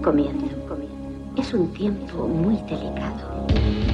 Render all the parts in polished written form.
comienzo. Es un tiempo muy delicado.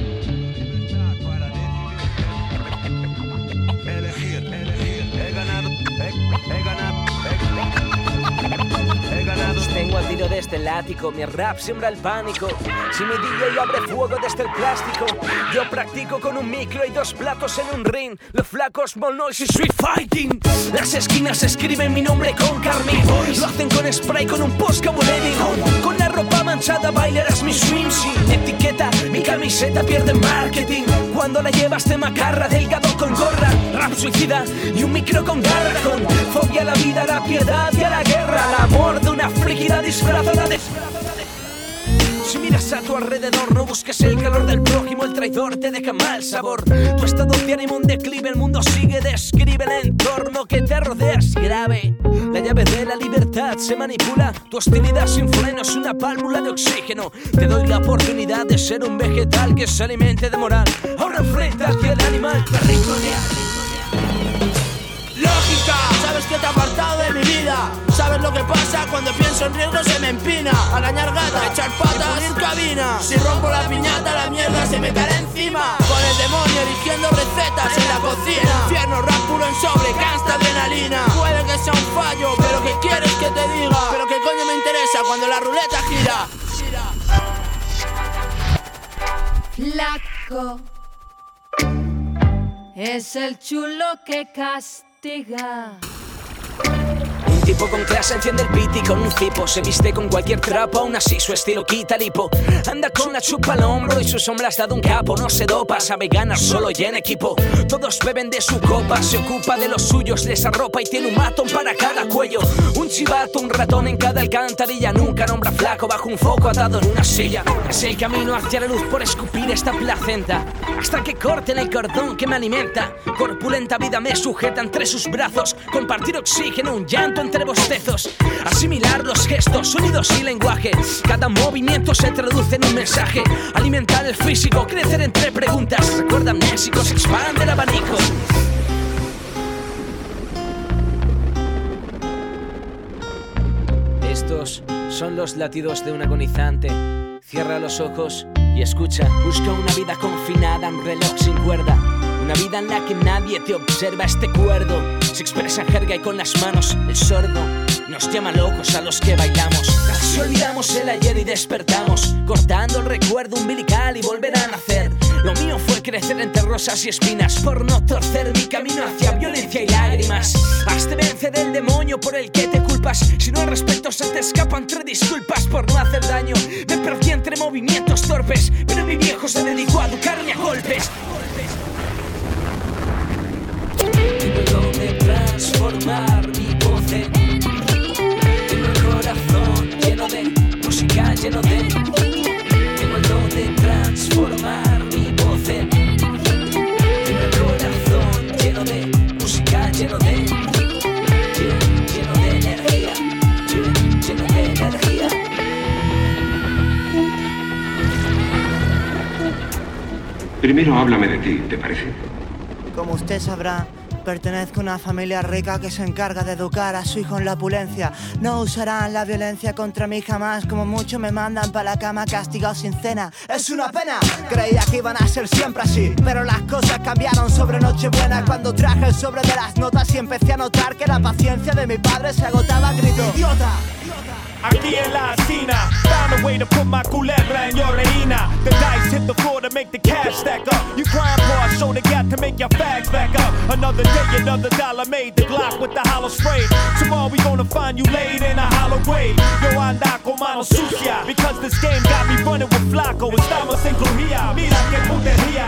Tengo a tiro desde el ático, mi rap siembra el pánico. Si mi DJ abre fuego desde el plástico, yo practico con un micro y 2 platos en un ring. Los flacos, Small Noise y Street Fighting. Las esquinas escriben mi nombre con carmín. Lo hacen con spray, con un postcabulary. Con la ropa manchada bailarás mi swim. Sin etiqueta, mi camiseta pierde marketing. Cuando la llevas de macarra, delgado con gorra. Rap suicida y un micro con garra. Con fobia a la vida, a la piedad y a la guerra. Al amor de una frígida disfrazada de... Si miras a tu alrededor, no busques el calor del prójimo. El traidor te deja mal sabor. Tu estado de ánimo en declive, el mundo sigue. Describe el entorno que te rodea, es grave. La llave de la libertad se manipula. Tu hostilidad sin freno es una válvula de oxígeno. Te doy la oportunidad de ser un vegetal que se alimente de moral. Ahora enfréntate al animal territorial. Lógica, sabes que te he apartado de mi vida. Sabes lo que pasa cuando pienso en riesgo, se me empina. Arañar gata, echar patas, ir cabina. Si rompo la piñata, la mierda se me cae encima. Con el demonio eligiendo recetas en la cocina. Infierno, rap puro en sobre, cansta adrenalina. Puede que sea un fallo, pero ¿qué quieres que te diga? Pero ¿qué coño me interesa cuando la ruleta gira? Flaco es el chulo que castiga. Un tipo con clase enciende el piti con un cipo. Se viste con cualquier trapo, aún así su estilo quita el hipo. Anda con la chupa al hombro y su sombra has dado un capo. No se dopa, sabe ganar solo y en equipo. Todos beben de su copa, se ocupa de los suyos, les arropa y tiene un matón para cada cuello. Un chivato, un ratón en cada alcantarilla. Nunca nombra flaco bajo un foco atado en una silla. Es el camino hacia la luz por escupir esta placenta. Hasta que corten el cordón que me alimenta. Corpulenta vida me sujeta entre sus brazos. Compartir oxígeno, un llanto entre bostezos. Asimilar los gestos, sonidos y lenguaje. Cada movimiento se traduce en un mensaje. Alimentar el físico, crecer entre preguntas. Recuerda amnésicos, expande el abanico. Estos son los latidos de un agonizante. Cierra los ojos y escucha. Busca una vida confinada, un reloj sin cuerda. Una vida en la que nadie te observa. Este cuerdo se expresa en jerga y con las manos. El sordo nos llama locos a los que bailamos. Casi olvidamos el ayer y despertamos, cortando el recuerdo umbilical y volver a nacer. Lo mío fue crecer entre rosas y espinas, por no torcer mi camino hacia violencia y lágrimas. Hazte vencer del demonio por el que te culpas. Si no hay respeto se te escapa entre disculpas por no hacer daño. Me perdí entre movimientos torpes, pero mi viejo se dedicó a educarme a golpes. Tengo de transformar mi voz en... Tengo el corazón lleno de música, lleno de... Tengo el don de transformar mi voz en... Tengo el corazón lleno de música, lleno de... Lleno de energía, lleno de energía. Primero háblame de ti, ¿te parece? Como usted sabrá, pertenezco a una familia rica que se encarga de educar a su hijo en la opulencia. No usarán la violencia contra mí jamás. Como mucho me mandan para la cama castigado sin cena. Es una pena, creía que iban a ser siempre así, pero las cosas cambiaron sobre Nochebuena, cuando traje el sobre de las notas y empecé a notar que la paciencia de mi padre se agotaba a grito. ¡Idiota! Aquí en la esquina, found a way to put my culebra in your reina. The dice hit the floor to make the cash stack up. You crime boss, show the gap to make your fags back up. Another day, another dollar made. The Glock with the hollow spray. Tomorrow we gonna find you laid in a hollow grave. Yo anda con mano sucia, because this game got me running with Flaco. Estamos en crujía, mira que putería.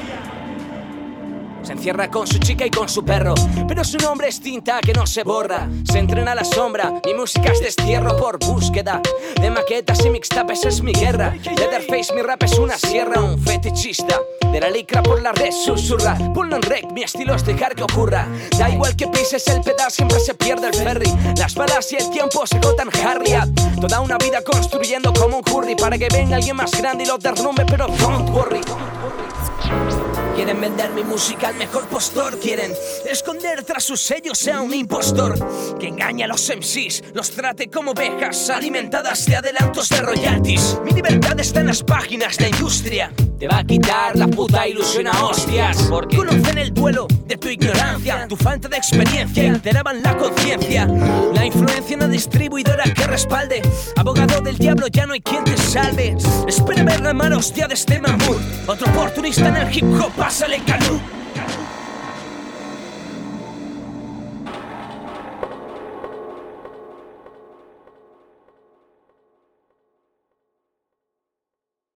Se encierra con su chica y con su perro, pero su nombre es tinta que no se borra. Se entrena a la sombra, mi música es destierro por búsqueda de maquetas y mixtapes, es mi guerra. Leatherface, mi rap es una sierra. Un fetichista de la licra por la red susurra. Ponlo en rec, mi estilo es dejar que ocurra. Da igual que pises el pedal, siempre se pierde el ferry. Las balas y el tiempo se agotan, Harry. Toda una vida construyendo como un curry, para que venga alguien más grande y lo derrumbe, pero don't worry. Quieren vender mi música al mejor postor. Quieren esconder tras sus sellos a un impostor que engaña a los MCs, los trate como ovejas alimentadas de adelantos de royalties. Mi libertad está en las páginas de industria. Te va a quitar la puta ilusión a hostias, porque conocen el duelo de tu ignorancia, tu falta de experiencia y alteraban la conciencia. La influencia en la distribuidora que respalde. Abogado del diablo, ya no hay quien te salve. Espera ver la mano hostia de este mamut. Otro oportunista en el hip hop, pásale calú.